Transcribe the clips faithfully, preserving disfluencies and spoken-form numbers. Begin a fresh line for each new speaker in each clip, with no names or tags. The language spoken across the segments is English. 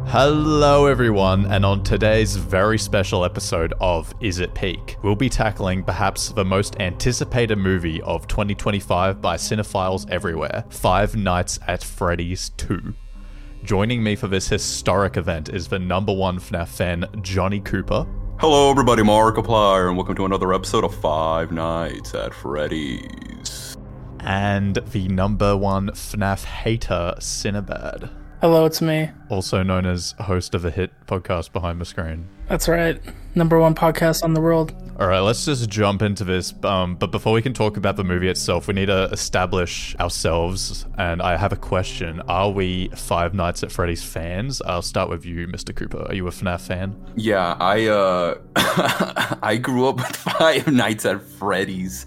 Hello everyone, and on today's very special episode of Is It Peak, we'll be tackling perhaps the most anticipated movie of twenty twenty-five by cinephiles everywhere, Five Nights at Freddy's two. Joining me for this historic event is the number one F NAF fan, Johnny Cooper.
Hello everybody, Markiplier, and welcome to another episode of Five Nights at Freddy's.
And the number one F NAF hater, Sinabad.
Hello, it's me.
Also known as host of a hit podcast Behind the Screen.
That's right. Number one podcast on the world.
All right, let's just jump into this. Um, but before we can talk about the movie itself, we need to establish ourselves. And I have a question. Are we Five Nights at Freddy's fans? I'll start with you, Mister Cooper. Are you a F NAF fan?
Yeah, I uh, I grew up with Five Nights at Freddy's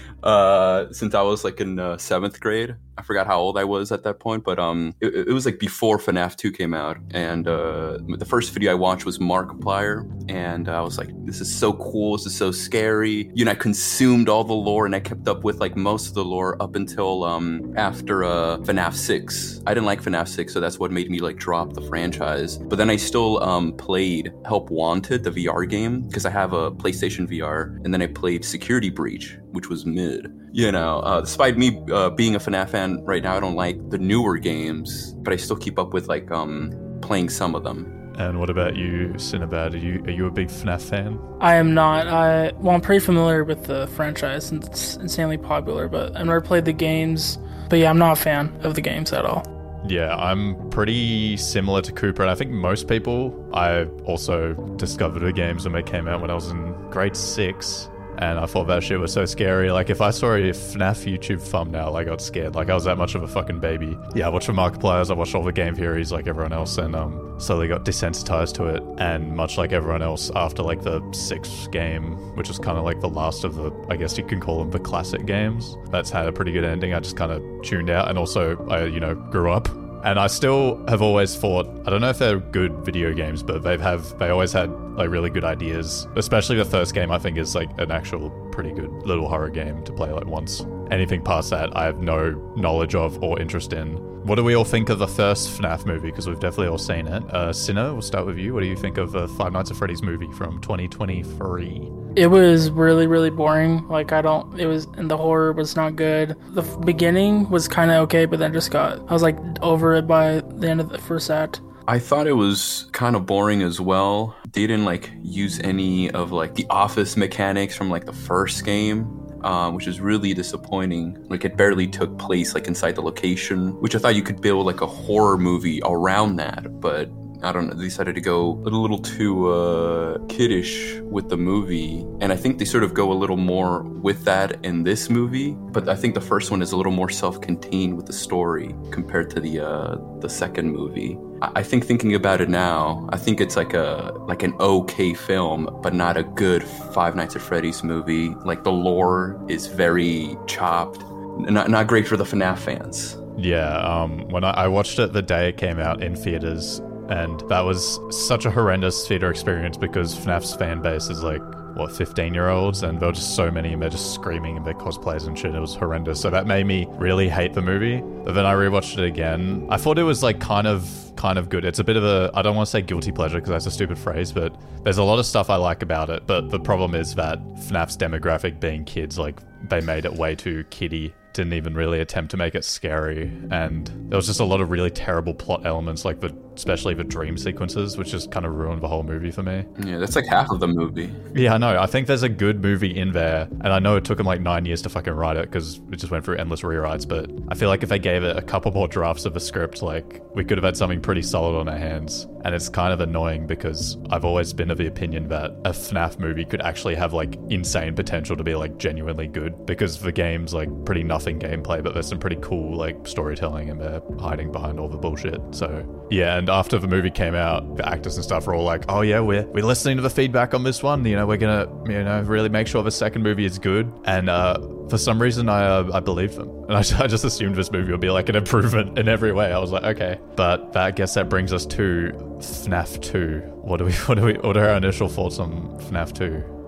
uh, since I was like in uh, seventh grade. I forgot how old I was at that point, but um, it, it was like before F NAF two came out, and uh, the first video I watched was Markiplier, and I was like, this is so cool, this is so scary. You know, I consumed all the lore, and I kept up with like most of the lore up until um, after uh, F NAF six. I didn't like F NAF six, so that's what made me like drop the franchise. But then I still um, played Help Wanted, the V R game, because I have a PlayStation V R, and then I played Security Breach, which was mid. You know, uh, despite me uh, being a F NAF fan right now, I don't like the newer games, but I still keep up with like um, playing some of them.
And what about you, Sinabad? Are you are you a big F NAF fan?
I am not. I well, I'm pretty familiar with the franchise since it's insanely popular, but I've never played the games. But yeah, I'm not a fan of the games at all.
Yeah, I'm pretty similar to Cooper, and I think most people, I also discovered the games when they came out when I was in grade six. And I thought that shit was so scary. Like, if I saw a F NAF YouTube thumbnail, I got scared. Like, I was that much of a fucking baby. Yeah, I watched the Markipliers, I watched all the game theories like everyone else, and um, slowly got desensitized to it. And much like everyone else, after like the sixth game, which is kind of like the last of the, I guess you can call them the classic games, that's had a pretty good ending. I just kind of tuned out, and also I, you know, grew up. And I still have always thought, I don't know if they're good video games, but they've have they always had like really good ideas. Especially the first game, I think, is like an actual pretty good little horror game to play like once. Anything past that, I have no knowledge of or interest in. What do we all think of the first F NAF movie? Because we've definitely all seen it. Uh, Sinner, we'll start with you. What do you think of the Five Nights at Freddy's movie from twenty twenty-three?
It was really, really boring. Like, I don't, it was, and the horror was not good. The f- beginning was kind of okay, but then just got, I was like over it by the end of the first act.
I thought it was kind of boring as well. They didn't like use any of like the office mechanics from like the first game. Um, which is really disappointing. Like, it barely took place like inside the location, which I thought you could build like a horror movie around that, but I don't know, they decided to go a little too uh, kiddish with the movie, and I think they sort of go a little more with that in this movie, but I think the first one is a little more self-contained with the story compared to the uh, the second movie. I think thinking about it now, I think it's like a like an okay film, but not a good Five Nights at Freddy's movie. Like, the lore is very chopped, not not great for the F NAF fans.
Yeah, um, when I, I watched it the day it came out in theaters, and that was such a horrendous theater experience because F NAF's fan base is like, what, fifteen year olds, and there were just so many, and they're just screaming in their cosplays and shit. It was horrendous. So that made me really hate the movie. But then I rewatched it again. I thought it was like kind of kind of good. It's a bit of a, I don't want to say guilty pleasure because that's a stupid phrase, but there's a lot of stuff I like about it. But the problem is that F NAF's demographic being kids, like, they made it way too kiddie. Didn't even really attempt to make it scary, and there was just a lot of really terrible plot elements, like the especially the dream sequences, which just kind of ruined the whole movie for me.
Yeah, that's like half of the movie.
Yeah, I know. I think there's a good movie in there, and I know it took them like nine years to fucking write it because it just went through endless rewrites, but I feel like if they gave it a couple more drafts of the script, like, we could have had something pretty solid on our hands. And it's kind of annoying because I've always been of the opinion that a F NAF movie could actually have like insane potential to be like genuinely good, because the game's like pretty nothing gameplay, but there's some pretty cool like storytelling, and they're hiding behind all the bullshit. So yeah, and after the movie came out, the actors and stuff were all like, oh yeah, we're we're listening to the feedback on this one, you know, we're gonna, you know, really make sure the second movie is good. And uh for some reason I uh, I believed them, and I, I just assumed this movie would be like an improvement in every way. I was like, okay, but that, I guess that brings us to F NAF two. What do we what do we what are our initial thoughts on F NAF two?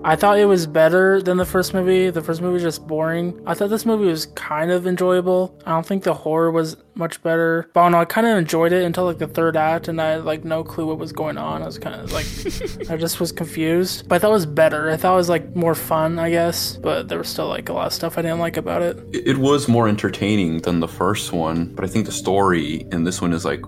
I thought it was better than the first movie. The first movie was just boring. I thought this movie was kind of enjoyable. I don't think the horror was much better. But I don't know, I kind of enjoyed it until like the third act, and I had like no clue what was going on. I was kind of like, I just was confused. But I thought it was better. I thought it was like more fun, I guess. But there was still like a lot of stuff I didn't like about it.
It was more entertaining than the first one, but I think the story in this one is like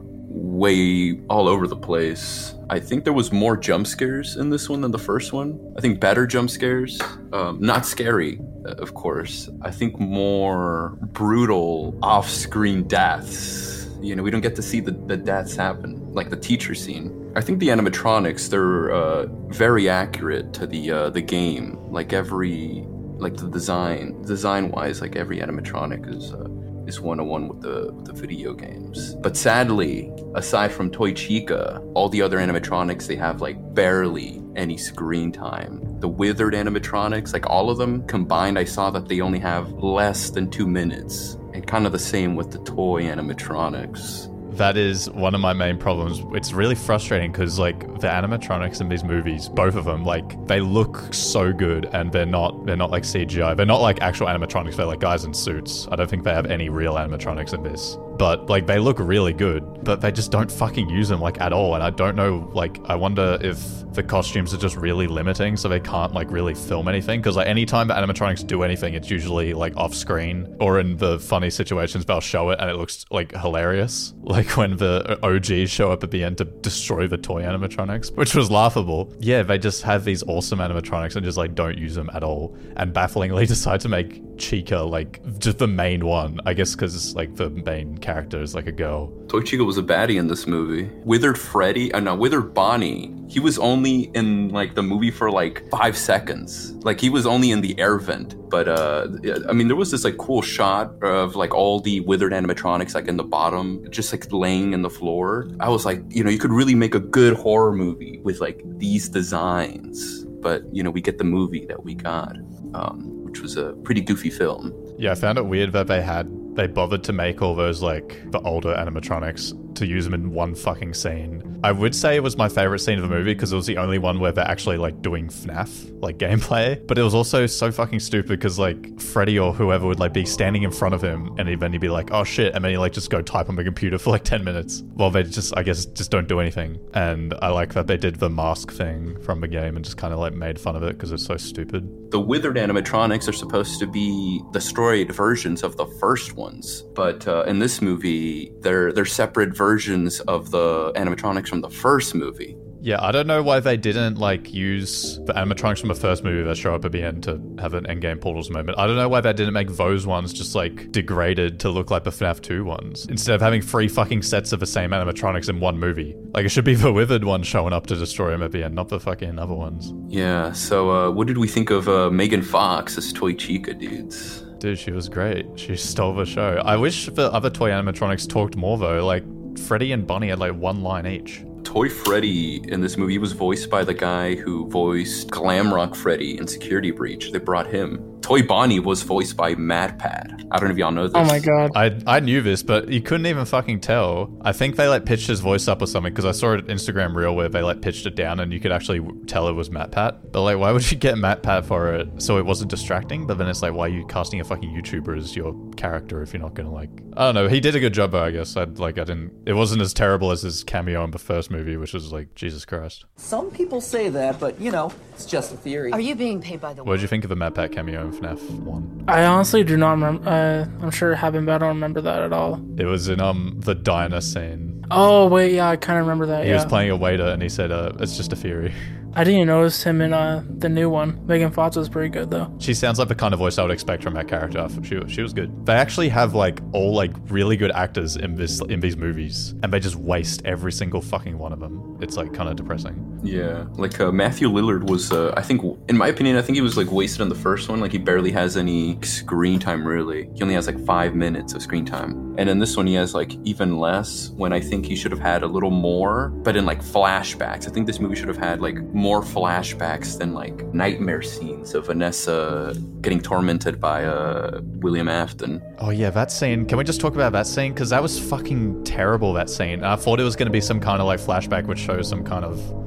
way all over the place. I think there was more jump scares in this one than the first one. I think better jump scares. Um, not scary, of course. I think more brutal off-screen deaths. You know, we don't get to see the, the deaths happen, like the teacher scene. I think the animatronics, they're uh, very accurate to the uh, the game. Like every, like the design, design-wise, like every animatronic is... Uh, is one-on-one with the with the video games. But sadly, aside from Toy Chica, all the other animatronics, they have like barely any screen time. The withered animatronics, like all of them combined, I saw that they only have less than two minutes. And kind of the same with the toy animatronics.
That is one of my main problems. It's really frustrating because, like, the animatronics in these movies, both of them, like, they look so good, and they're not, they're not like C G I. They're not like actual animatronics. They're like guys in suits. I don't think they have any real animatronics in this. But, like, they look really good, but they just don't fucking use them, like, at all. And I don't know, like, I wonder if the costumes are just really limiting, so they can't, like, really film anything. Because, like, anytime the animatronics do anything, it's usually, like, off-screen. Or in the funny situations, they'll show it, and it looks, like, hilarious. Like, when the O Gs show up at the end to destroy the toy animatronics, which was laughable. Yeah, they just have these awesome animatronics and just, like, don't use them at all. And bafflingly decide to make Chica, like, just the main one. I guess because, like, the main character is like a girl.
Toy Chica was a baddie in this movie. Withered Freddy, uh, no, Withered Bonnie, he was only in like the movie for like five seconds. Like he was only in the air vent. But uh, I mean, there was this like cool shot of like all the withered animatronics like in the bottom, just like laying in the floor. I was like, you know, you could really make a good horror movie with like these designs. But, you know, we get the movie that we got, um, which was a pretty goofy film.
Yeah, I found it weird that they had, they bothered to make all those, like, the older animatronics to use them in one fucking scene. I would say it was my favorite scene of the movie because it was the only one where they're actually, like, doing F NAF, like, gameplay. But it was also so fucking stupid because, like, Freddy or whoever would, like, be standing in front of him and then he'd be like, oh shit, and then he'd, like, just go type on the computer for, like, ten minutes. Well, they just, I guess, just don't do anything. And I like that they did the mask thing from the game and just kind of, like, made fun of it because it's so stupid.
The withered animatronics are supposed to be destroyed versions of the first ones, but uh, in this movie, they're they're separate versions of the animatronics from the first movie.
Yeah, I don't know why they didn't, like, use the animatronics from the first movie that show up at the end to have an endgame portals moment. I don't know why they didn't make those ones just, like, degraded to look like the F NAF two ones, instead of having three fucking sets of the same animatronics in one movie. Like, it should be the withered one showing up to destroy him at the end, not the fucking other ones.
Yeah, so uh, what did we think of uh, Megan Fox as Toy Chica, dudes?
Dude, she was great. She stole the show. I wish the other toy animatronics talked more, though. Like, Freddy and Bonnie had, like, one line each.
Toy Freddy in this movie was voiced by the guy who voiced Glamrock Freddy in Security Breach. They brought him. Toy Bonnie was voiced by MatPat. I don't know if y'all know this.
Oh my god.
I I knew this, but you couldn't even fucking tell. I think they like pitched his voice up or something because I saw an Instagram reel where they like pitched it down and you could actually tell it was MatPat. But like, why would you get MatPat for it so it wasn't distracting? But then it's like, why are you casting a fucking YouTuber as your character if you're not gonna like... I don't know. He did a good job though, I guess. I'd like, I didn't... It wasn't as terrible as his cameo in the first movie, which was like, Jesus Christ.
Some people say that, but you know, it's just a theory.
Are you being paid by the...
What did you think of the MatPat cameo in F NAF one?
I honestly do not remember. Uh, I'm sure it happened, but I don't remember that at all.
It was in um the diner scene.
Oh, wait, yeah, I kind of remember that,
He
yeah.
was playing a waiter and he said, uh, it's just a theory.
I didn't even notice him in uh, the new one. Megan Fox was pretty good, though.
She sounds like the kind of voice I would expect from that character. She, she was good. They actually have, like, all, like, really good actors in this in these movies, and they just waste every single fucking one of them. It's, like, kind of depressing.
Yeah, like, uh, Matthew Lillard was, uh, I think, in my opinion, I think he was, like, wasted in the first one. Like, he barely has any screen time, really. He only has, like, five minutes of screen time. And in this one, he has, like, even less, when I think he should have had a little more, but in, like, flashbacks. I think this movie should have had, like, more flashbacks than, like, nightmare scenes of Vanessa getting tormented by uh, William Afton.
Oh, yeah, that scene. Can we just talk about that scene? Because that was fucking terrible, that scene. I thought it was going to be some kind of, like, flashback which shows some kind of...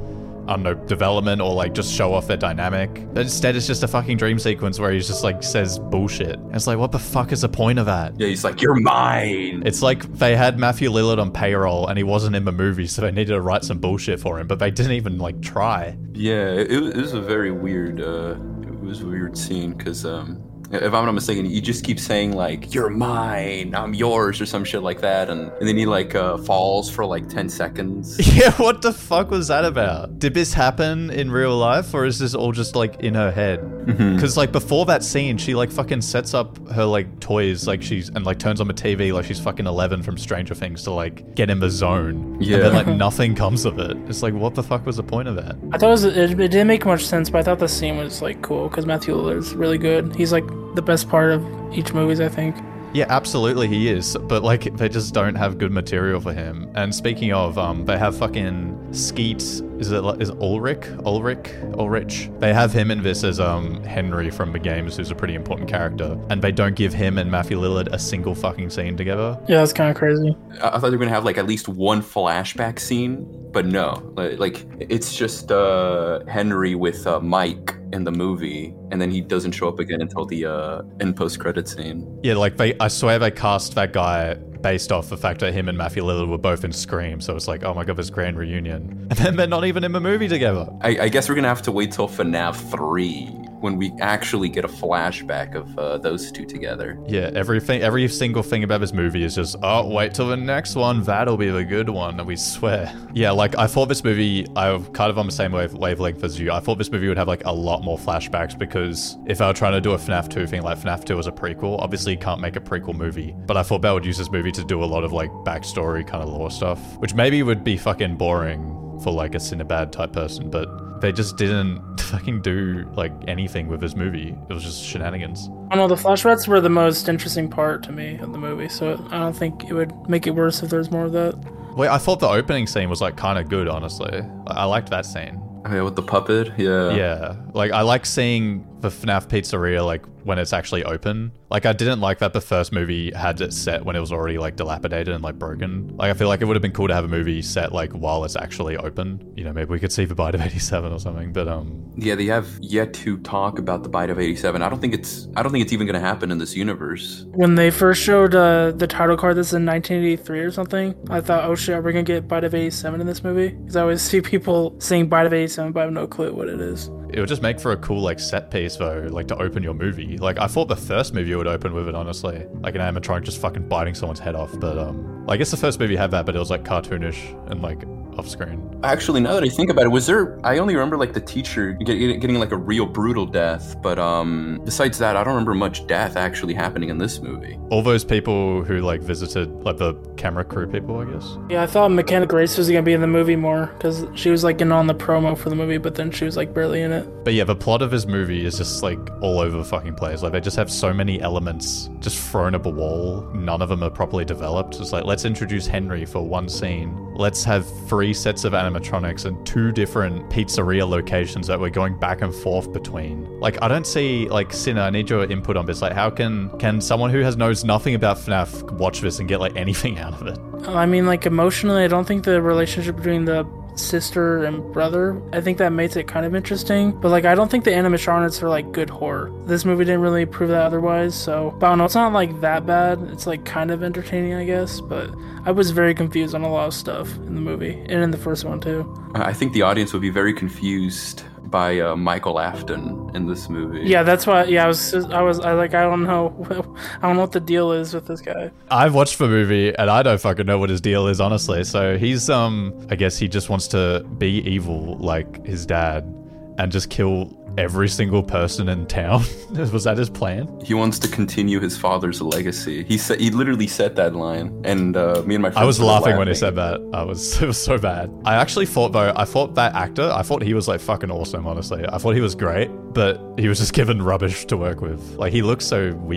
I don't know, development or like just show off their dynamic. But instead, it's just a fucking dream sequence where he's just like says bullshit. And it's like, what the fuck is the point of that?
Yeah, he's like, you're mine.
It's like they had Matthew Lillard on payroll and he wasn't in the movie, so they needed to write some bullshit for him, but they didn't even like try.
Yeah, it, it was a very weird, uh, it was a weird scene because, um, if I'm not mistaken, you just keep saying like, you're mine, I'm yours, or some shit like that, and, and then he like uh, falls for like ten seconds.
Yeah, what the fuck was that about? Did this happen in real life, or is this all just like in her head? Because mm-hmm. like before that scene, she like fucking sets up her like toys, like she's, and like turns on the T V like she's fucking Eleven from Stranger Things to like get in the zone.
Yeah.
And then like nothing comes of it. It's like, what the fuck was the point of that?
I thought it, was, it, it didn't make much sense, but I thought the scene was like cool because Matthew Lillard's really good. He's like the best part of each movies, I think.
Yeah, absolutely he is, but like they just don't have good material for him. And speaking of, um, they have fucking Skeet, is it is it Ulrich? Ulrich? Ulrich? They have him in this as um Henry from the games, who's a pretty important character, and they don't give him and Matthew Lillard a single fucking scene together.
Yeah, that's kind of crazy.
I, I thought they were gonna have like at least one flashback scene, but no, like, like it's just uh Henry with uh, Mike in the movie, and then he doesn't show up again until the uh in post-credit scene.
Yeah, like they, I swear they cast that guy based off the fact that him and Matthew Lillard were both in Scream, so it's like, oh my god, this grand reunion. And then they're not even in the movie together.
I, I guess we're gonna have to wait till FNAF three when we actually get a flashback of uh, those two together.
Yeah, everything, every single thing about this movie is just, oh, wait till the next one, that'll be the good one, and we swear. Yeah, like, I thought this movie, I'm kind of on the same wave, wavelength as you. I thought this movie would have, like, a lot more flashbacks, because if I were trying to do a FNAF two thing, like, FNAF two was a prequel, obviously you can't make a prequel movie, but I thought they would use this movie to do a lot of, like, backstory kind of lore stuff, which maybe would be fucking boring for, like, a Cinnabad type person, but they just didn't fucking do like anything with this movie. It was just shenanigans.
I know the flashbacks were the most interesting part to me of the movie, so I don't think it would make it worse if there's more of that.
Wait, I thought the opening scene was like kind of good, honestly. I liked that scene.
Oh, yeah, with the puppet, yeah.
Yeah, like I like seeing the FNAF pizzeria like when it's actually open. Like I didn't like that the first movie had it set when it was already like dilapidated and like broken. Like I feel like it would have been cool to have a movie set like while it's actually open. You know, maybe we could see the Bite of eighty-seven or something. But um,
yeah, they have yet to talk about the Bite of eighty-seven. I don't think it's I don't think it's even going to happen in this universe.
When they first showed uh, the title card, this is in nineteen eighty-three or something, I thought, oh shit, are we gonna get Bite of eighty-seven in this movie? Because I always see people saying Bite of eighty-seven, but I have no clue what it is.
It would just make for a cool like set piece though, like to open your movie. Like I thought the first movie would open with it, honestly, like an animatronic just fucking biting someone's head off. But um, I guess the first movie had that, but it was like cartoonish and like off screen.
Actually, now that I think about it, was there? I only remember like the teacher get, getting like a real brutal death, but um, besides that, I don't remember much death actually happening in this movie.
All those people who like visited, like the camera crew people, I guess.
Yeah, I thought McKenna Grace was gonna be in the movie more because she was like in on the promo for the movie, but then she was like barely in it.
But yeah, the plot of this movie is just like all over the fucking place. Like they just have so many elements just thrown up a wall. None of them are properly developed. It's like, let's introduce Henry for one scene. Let's have three sets of animatronics and two different pizzeria locations that we're going back and forth between. Like, I don't see, like, Cinna, I need your input on this. Like, how can can someone who has knows nothing about FNAF watch this and get, like, anything out of it?
I mean, like, emotionally, I don't think the relationship between the sister and brother, I think that makes it kind of interesting, but like I don't think the animatronics are like good horror. This movie didn't really prove that otherwise, so but I don't know, it's not like that bad. It's like kind of entertaining, I guess, but I was very confused on a lot of stuff in the movie and in the first one too.
I think the audience would be very confused by uh, Michael Afton in this movie.
Yeah, that's why. Yeah, I was, I was, I like, I don't know, I don't know what the deal is with this guy.
I've watched the movie and I don't fucking know what his deal is, honestly. So he's, um, I guess he just wants to be evil like his dad and just kill every single person in town. Was that his plan?
He wants to continue his father's legacy. He said he literally said that line, and uh, me and my friends
I was laughing,
laughing
when he said that. I was it was so bad. I actually thought though, I thought that actor, I thought he was like fucking awesome. Honestly, I thought he was great, but he was just given rubbish to work with. Like he looks so weird.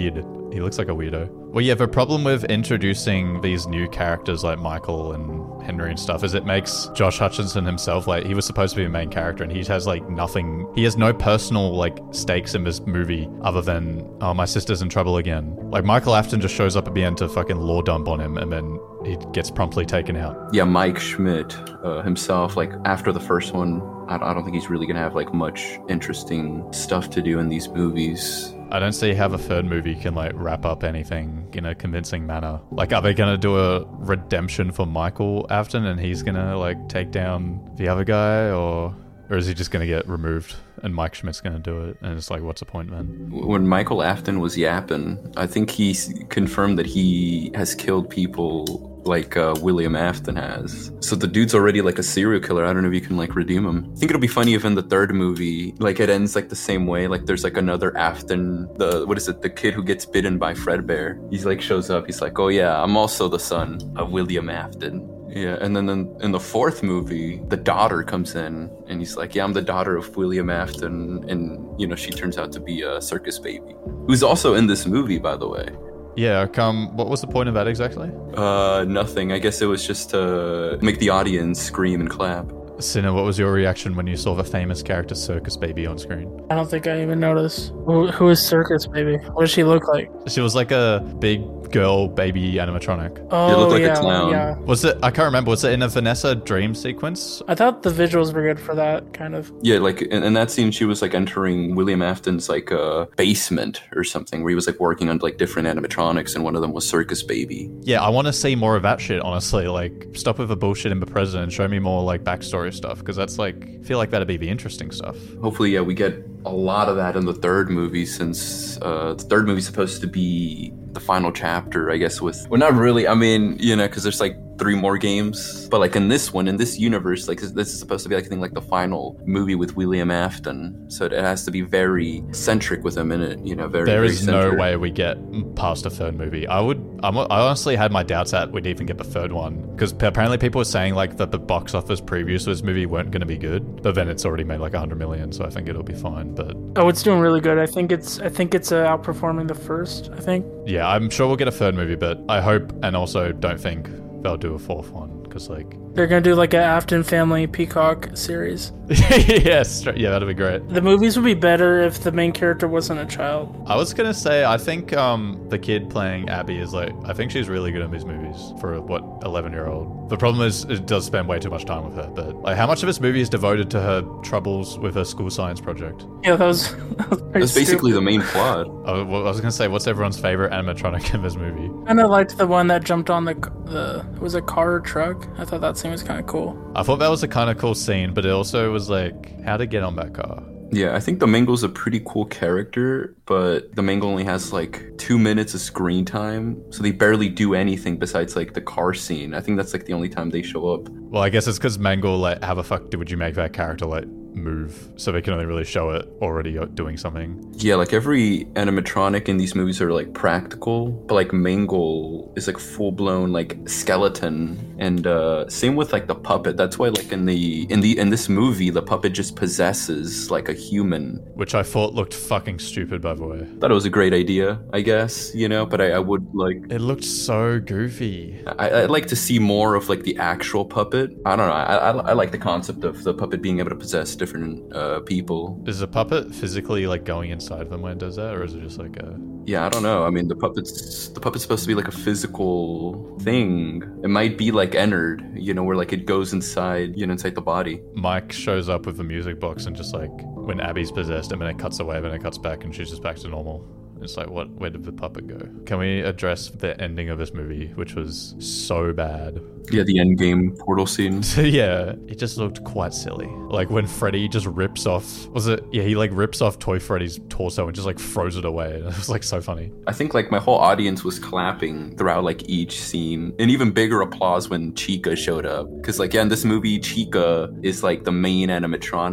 He looks like a weirdo. Well, yeah, the problem with introducing these new characters like Michael and Henry and stuff is it makes Josh Hutcherson himself, like, he was supposed to be a main character and he has, like, nothing. He has no personal, like, stakes in this movie other than, oh, my sister's in trouble again. Like, Michael Afton just shows up at the end to fucking law dump on him and then he gets promptly taken out.
Yeah, Mike Schmidt uh, himself, like, after the first one, I I don't think he's really going to have, like, much interesting stuff to do in these movies.
I don't see how the third movie can, like, wrap up anything in a convincing manner. Like, are they going to do a redemption for Michael Afton and he's going to, like, take down the other guy? Or or is he just going to get removed and Mike Schmidt's going to do it? And it's like, what's the point, man?
When Michael Afton was yapping, I think he s- confirmed that he has killed people like uh, William Afton has. So the dude's already like a serial killer. I don't know if you can like redeem him. I think it'll be funny if in the third movie, like it ends like the same way. Like there's like another Afton, the, what is it? The kid who gets bitten by Fredbear. He's like shows up. He's like, oh yeah, I'm also the son of William Afton. Yeah, and then in, in the fourth movie, the daughter comes in and he's like, yeah, I'm the daughter of William Afton. And, you know, she turns out to be a circus baby. Who's also in this movie, by the way.
Yeah, come. What was the point of that exactly?
Uh, nothing. I guess it was just to make the audience scream and clap.
Sinner, what was your reaction when you saw the famous character Circus Baby on screen?
I don't think I even noticed. Who, who is Circus Baby? What does she look like?
She was like a big girl baby animatronic.
Oh,
looked like a
yeah,
clown.
yeah.
Was it? I can't remember. Was it in a Vanessa dream sequence?
I thought the visuals were good for that, kind of.
Yeah, like in, in that scene, she was like entering William Afton's like uh, basement or something, where he was like working on like different animatronics, and one of them was Circus Baby.
Yeah, I want to see more of that shit. Honestly, like stop with the bullshit in the president and show me more like backstory stuff, because that's like I feel like that'd be the interesting stuff.
Hopefully, yeah, we get a lot of that in the third movie, since uh, the third movie's supposed to be the final chapter, I guess, with... Well, not really. I mean, you know, because there's like three more games. But like in this one, in this universe, like this is supposed to be, like, I think, like the final movie with William Afton. So it has to be very centric with him in it, you know, very,
There
very
is no
centered.
way we get past a third movie. I would... I'm, I honestly had my doubts that we'd even get the third one. Because apparently people were saying like that the box office previews for this movie weren't going to be good. But then it's already made like one hundred million, so I think it'll be fine. But
Oh, it's doing really good. I think it's I think it's uh, outperforming the first, I think.
yeah, I'm sure we'll get a third movie, but I hope and also don't think they'll do a fourth one. Because like...
They're going to do like an Afton Family Peacock series.
yes, yeah, that'd be great.
The movies would be better if the main character wasn't a child.
I was gonna say, I think um, the kid playing Abby is like, I think she's really good in these movies for a, what, eleven year old. The problem is, it does spend way too much time with her, but like, how much of this movie is devoted to her troubles with her school science project?
Yeah, that was, that was pretty
That's basically
stupid.
the main plot.
I, well, I was gonna say, what's everyone's favorite animatronic in this movie?
I kind of liked the one that jumped on the, the it was a car or truck. I thought that scene was kind of cool.
I thought that was a kind of cool scene, but it also was like, how to get on that car.
Yeah, I think the Mangle's a pretty cool character, but the Mangle only has like two minutes of screen time, so they barely do anything besides like the car scene. I think that's like the only time they show up.
Well, I guess it's because Mangle, like, how the fuck did, would you make that character, like, move? So they can only really show it already doing something.
Yeah, like every animatronic in these movies are like practical, but like Mangle is like full blown like skeleton, and uh, same with like the puppet. That's why like in the in the in this movie the puppet just possesses like a human.
Which I thought looked fucking stupid, by the way.
Thought it was a great idea, I guess, you know, but I, I would like
It looked so goofy.
I, I'd like to see more of like the actual puppet. I don't know. I, I, I like the concept of the puppet being able to possess different uh, people.
Is the puppet physically like going inside them when it does that, or is it just like a...
Yeah, I don't know. I mean, the puppet's the puppet's supposed to be like a physical thing. It might be like Ennard, you know, where like it goes inside, you know, inside the body.
Mike shows up with the music box and just like when Abby's possessed, and then it cuts away, then it cuts back, and she's just back to normal. It's like, what? Where did the puppet go? Can we address the ending of this movie, which was so bad?
Yeah, the endgame portal scene.
Yeah, it just looked quite silly. Like when Freddy just rips off, was it? Yeah, he like rips off Toy Freddy's torso and just like throws it away. It was like so funny.
I think like my whole audience was clapping throughout like each scene, and even bigger applause when Chica showed up. Because like yeah, in this movie, Chica is like the main animatronic.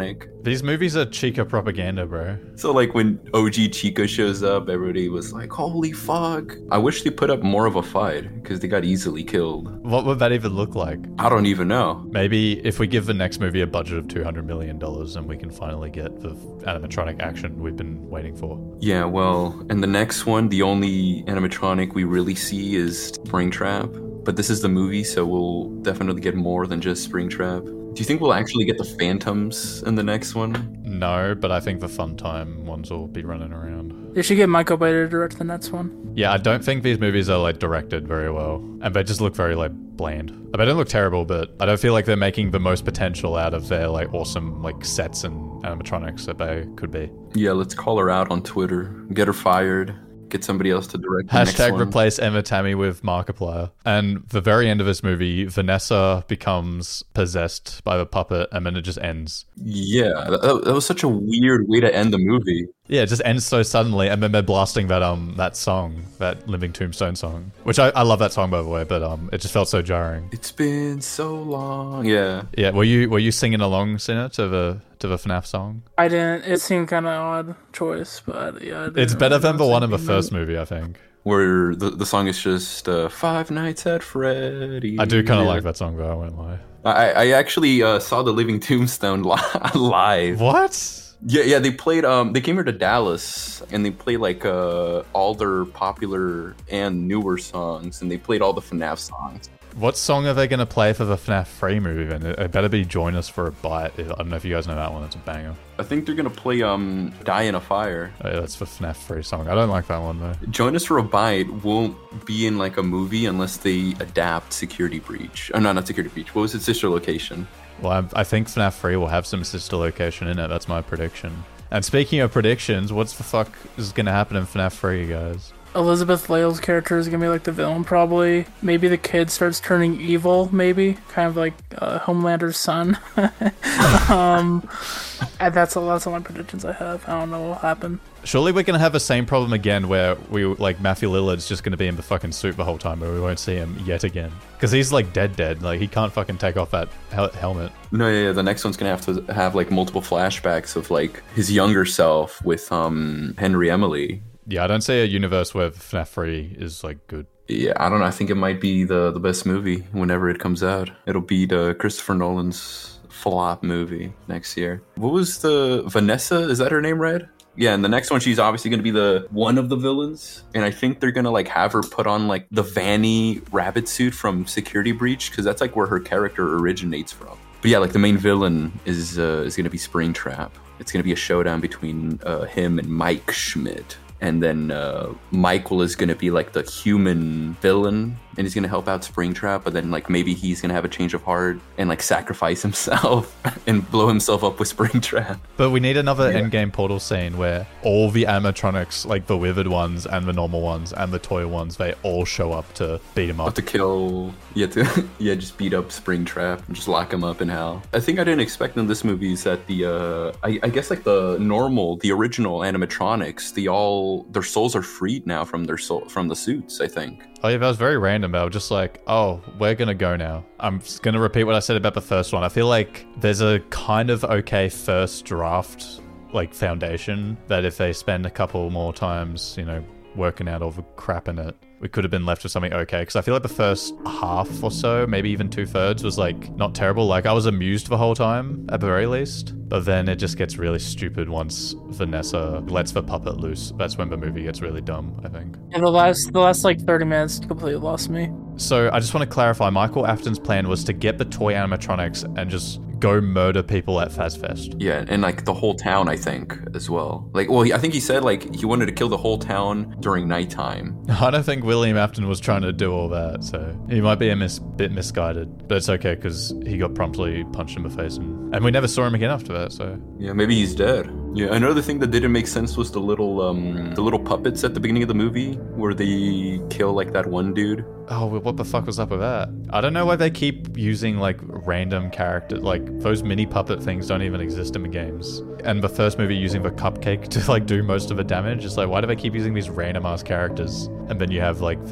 These movies are Chica propaganda, bro.
So like when O G Chica shows up, everybody was like, holy fuck. I wish they put up more of a fight because they got easily killed.
What would that even look like?
I don't even know.
Maybe if we give the next movie a budget of two hundred million dollars and we can finally get the animatronic action we've been waiting for.
Yeah, well, and the next one, the only animatronic we really see is Springtrap. But this is the movie, so we'll definitely get more than just Springtrap. Do you think we'll actually get the Phantoms in the next one?
No, but I think the Fun Time ones will be running around.
They should get Michael Bay to direct the next one.
Yeah, I don't think these movies are like directed very well, and they just look very like bland. They don't look terrible, but I don't feel like they're making the most potential out of their like awesome like sets and animatronics that they could be.
Yeah, let's call her out on Twitter. Get her fired. Get somebody else to direct the next
Hashtag
one.
replace Emma Tammy with Markiplier. And the very end of this movie, Vanessa becomes possessed by the puppet, and then it just ends.
Yeah, that, that was such a weird way to end the movie.
Yeah, it just ends so suddenly, and then they're blasting that um that song, that Living Tombstone song, which I, I love that song by the way, but um it just felt so jarring.
It's been so long. Yeah.
Yeah, were you were you singing along, Sinner, to the to the F NAF song?
I didn't. It seemed kind of odd choice, but yeah. I didn't
It's better
really
than the
know
one in the
something.
first movie, I think.
Where the, the song is just uh, Five Nights at Freddy's.
I do kind of
Yeah.
like that song, though. I won't lie.
I, I actually uh, saw the Living Tombstone li- live.
What?
Yeah, yeah. They played. Um, they came here to Dallas, and they played like uh, all their popular and newer songs, and they played all the F NAF songs.
What song are they going to play for the F NAF three movie then? It better be Join Us for a Bite. I don't know if you guys know that one. It's a banger.
I think they're gonna play um, Die in a Fire.
Oh, yeah, that's the F NAF three song. I don't like that one, though.
Join Us for a Bite won't be in like a movie unless they adapt Security Breach. Oh no, not Security Breach. What was its sister location?
Well, I, I think F NAF three will have some sister location in it. That's my prediction. And speaking of predictions, what's the fuck is going to happen in F NAF three, you guys?
Elizabeth Lale's character is gonna be like the villain, probably. Maybe the kid starts turning evil, maybe, kind of like uh, Homelander's son. um, and that's all. That's all my predictions I have. I don't know what will happen.
Surely we're going to have the same problem again where we, like, Matthew Lillard's just going to be in the fucking suit the whole time, but we won't see him yet again. Because he's, like, dead dead. Like, he can't fucking take off that hel- helmet.
No, yeah, yeah, the next one's gonna have to have like multiple flashbacks of like his younger self with um Henry Emily.
Yeah, I don't see a universe where F NAF three is, like, good.
Yeah, I don't know. I think it might be the the best movie whenever it comes out. It'll beat uh, Christopher Nolan's flop movie next year. What was the Vanessa? Is that her name, right? Yeah, and the next one, she's obviously going to be the one of the villains. And I think they're going to like have her put on like the Vanny rabbit suit from Security Breach, because that's like where her character originates from. But yeah, like the main villain is uh, is going to be Springtrap. It's going to be a showdown between uh, him and Mike Schmidt. And then uh, Michael is going to be like the human villain, and he's going to help out Springtrap, but then like maybe he's going to have a change of heart and like sacrifice himself and blow himself up with Springtrap.
But we need another
Yeah.
endgame portal scene where all the animatronics, like the withered ones and the normal ones and the toy ones, they all show up to beat him
Have
up.
to kill, yeah, to yeah, just beat up Springtrap and just lock him up in hell. I think I didn't expect in this movie is that the, uh, I, I guess like the normal, the original animatronics, the all, their souls are freed now from their soul, from the suits, I think.
Oh yeah, that was very random. I was just like, oh, we're gonna go now. I'm just gonna repeat what I said about the first one. I feel like there's a kind of okay first draft, like foundation, that if they spend a couple more times, you know, working out all the crap in it, we could have been left with something okay. Because I feel like the first half or so, maybe even two thirds, was like not terrible. Like I was amused the whole time, at the very least. But then it just gets really stupid once Vanessa lets the puppet loose. That's when the movie gets really dumb, I think.
And the last, the last like thirty minutes completely lost me.
So I just want to clarify, Michael Afton's plan was to get the toy animatronics and just go murder people at FazFest.
Yeah, and like the whole town, I think, as well. Like, well, he, I think he said like he wanted to kill the whole town during nighttime.
I don't think William Afton was trying to do all that, so he might be a mis- bit misguided. But it's okay, because he got promptly punched in the face, and, and we never saw him again after that, so...
Yeah, maybe he's dead. Yeah, another thing that didn't make sense was the little um the little puppets at the beginning of the movie where they kill like that one dude.
Oh, well, what the fuck was up with that? I don't know why they keep using, like, random characters. Like, those mini puppet things don't even exist in the games. And the first movie using the cupcake to, like, do most of the damage. It's like, why do they keep using these random-ass characters? And then you have, like, the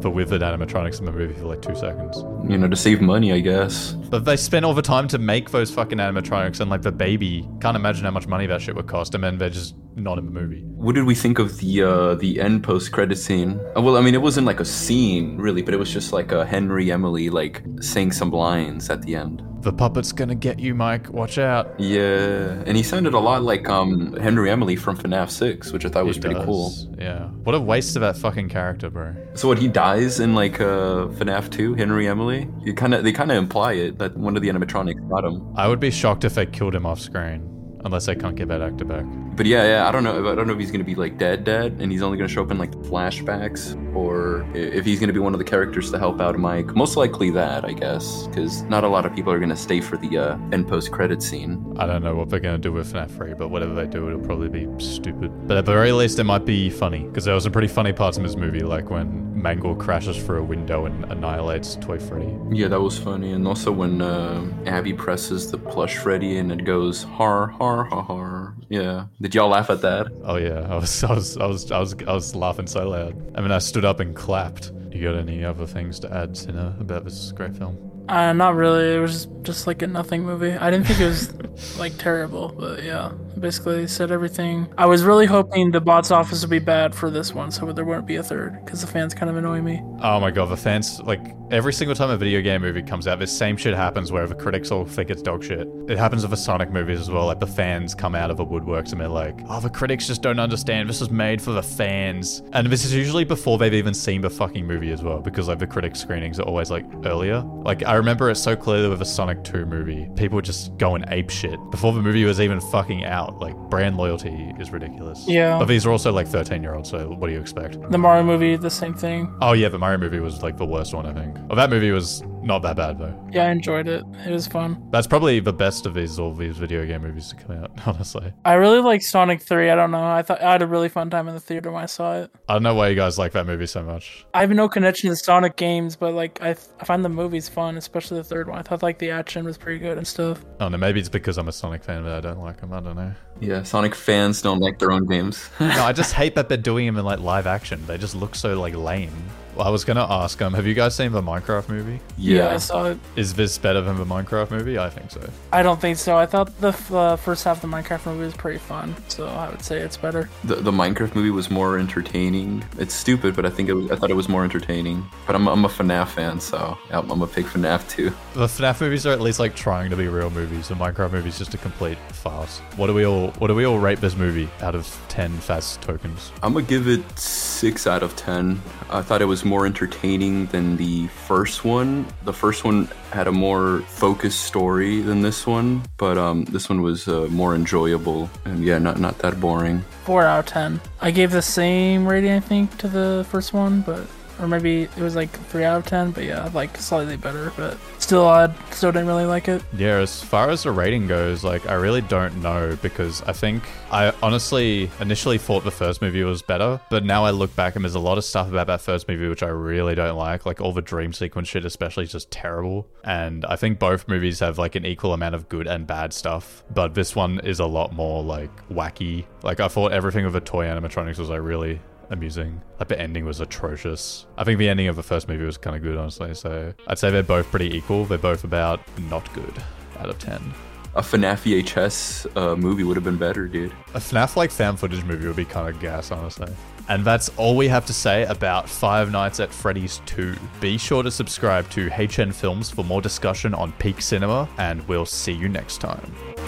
but with the animatronics in the movie for like two seconds.
You know, to save money, I guess.
But they spent all the time to make those fucking animatronics, and like the baby, can't imagine how much money that shit would cost, and then they're just not in the movie.
What did we think of the uh, the end post credit scene? Uh, well, I mean, it wasn't like a scene really, but it was just like a Henry Emily like saying some lines at the end.
The puppet's gonna get you, Mike. Watch out.
Yeah, and he sounded a lot like um, Henry Emily from FNAF six, which I thought was
He
pretty
does,
cool.
Yeah. What a waste of that fucking character, bro.
So what, he dies in like uh, FNAF two, Henry Emily? You kind of they kind of imply it that one of the animatronics got him.
I would be shocked if they killed him off screen, unless they can't get that actor back.
But yeah, yeah, I don't know. I don't know if he's gonna be like dead, dead, and he's only gonna show up in like flashbacks, or if he's gonna be one of the characters to help out Mike. Most likely that, I guess, because not a lot of people are gonna stay for the uh, end post credit scene.
I don't know what they're gonna do with FNAF three, but whatever they do, it'll probably be stupid. But at the very least, it might be funny, because there was some pretty funny parts in this movie, like when Mangle crashes through a window and annihilates Toy Freddy.
Yeah, that was funny, and also when uh, Abby presses the plush Freddy and it goes har har har har. Yeah, did y'all laugh at that?
Oh yeah, I was, I was, I was, I was, I was laughing so loud. I mean, I stood up and clapped. You got any other things to add, Sinner, about this great film?
Uh, not really. It was just, just like a nothing movie. I didn't think it was like terrible, but yeah, basically said everything. I was really hoping the box office would be bad for this one, so there wouldn't be a third, because the fans kind of annoy me.
Oh my god, the fans, like, every single time a video game movie comes out, this same shit happens where the critics all think it's dog shit. It happens with the Sonic movies as well, like the fans come out of the woodworks and they're like, oh, the critics just don't understand, this was made for the fans. And this is usually before they've even seen the fucking movie as well, because like the critic screenings are always like earlier. Like, I remember it so clearly with the Sonic two movie, people were just going ape shit before the movie was even fucking out. Like, brand loyalty is ridiculous.
Yeah.
But these are also like thirteen year olds, so what do you expect?
The Mario movie, the same thing.
Oh yeah, the Mario movie was like the worst one, I think. Oh, that movie was not that bad though.
Yeah, I enjoyed it. It was fun.
That's probably the best of these all these video game movies to come out, honestly.
I really like Sonic three. I don't know. I thought I had a really fun time in the theater when I saw it.
I don't know why you guys like that movie so much.
I have no connection to Sonic games, but like I, I find the movies fun, especially the third one. I thought like the action was pretty good and stuff.
Oh no, maybe it's because I'm a Sonic fan, but I don't like them. I don't know.
Yeah, Sonic fans don't like their own games.
No, I just hate that they're doing them in like live action. They just look so like lame. Well, I was gonna ask, um, have you guys seen the Minecraft movie?
Yeah, I saw it.
Is this better than the Minecraft movie? I think so.
I don't think so. I thought the uh, first half of the Minecraft movie was pretty fun, so I would say it's better.
The, the Minecraft movie was more entertaining. It's stupid, but I think it was, I thought it was more entertaining. But I'm, I'm a FNAF fan, so yeah, I'm a big FNAF too.
The FNAF movies are at least like trying to be real movies. The Minecraft movie is just a complete farce. What do we all What do we all rate this movie out of ten Faz tokens?
I'm gonna give it six out of ten. I thought it was more entertaining than the first one. The first one had a more focused story than this one, but um, this one was uh, more enjoyable and yeah, not not that boring.
Four out of ten. I gave the same rating, I think, to the first one, but or maybe it was like three out of ten. But yeah, like slightly better, but still, I still didn't really like it.
Yeah, as far as the rating goes, like I really don't know, because I think I honestly initially thought the first movie was better, but now I look back and there's a lot of stuff about that first movie which I really don't like. Like all the dream sequence shit especially is just terrible. And I think both movies have like an equal amount of good and bad stuff, but this one is a lot more like wacky. Like I thought everything with the toy animatronics was like really amusing. Like the ending was atrocious. I think the ending of the first movie was kind of good, honestly. So I'd say they're both pretty equal. They're both about not good out of ten.
A FNAF V H S uh, movie would have been better, dude.
A FNAF like fan footage movie would be kind of gas, honestly. And that's all we have to say about Five Nights at Freddy's two. Be sure to subscribe to H N Films for more discussion on peak cinema, and we'll see you next time.